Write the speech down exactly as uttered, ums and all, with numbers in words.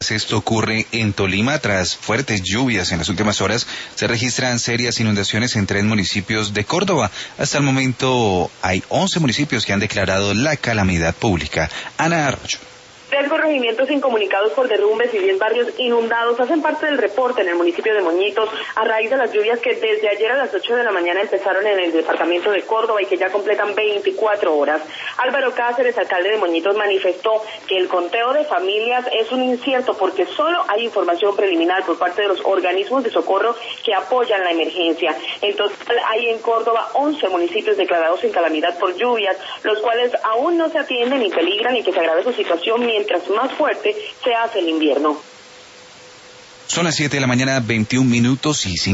Esto ocurre en Tolima. Tras fuertes lluvias en las últimas horas, se registran serias inundaciones en tres municipios de Córdoba. Hasta el momento hay once municipios que han declarado la calamidad pública. Ana Arroyo. Tres corregimientos incomunicados por derrumbes y diez barrios inundados hacen parte del reporte en el municipio de Moñitos a raíz de las lluvias que desde ayer a las ocho de la mañana empezaron en el departamento de Córdoba y que ya completan veinticuatro horas. Álvaro Cáceres, alcalde de Moñitos, manifestó que el conteo de familias es un incierto porque solo hay información preliminar por parte de los organismos de socorro que apoyan la emergencia. En total hay en Córdoba once municipios declarados en calamidad por lluvias, los cuales aún no se atienden ni peligran y que se agrave su situación mientras más fuerte se hace el invierno. Son las siete de la mañana, veintiún minutos y cinco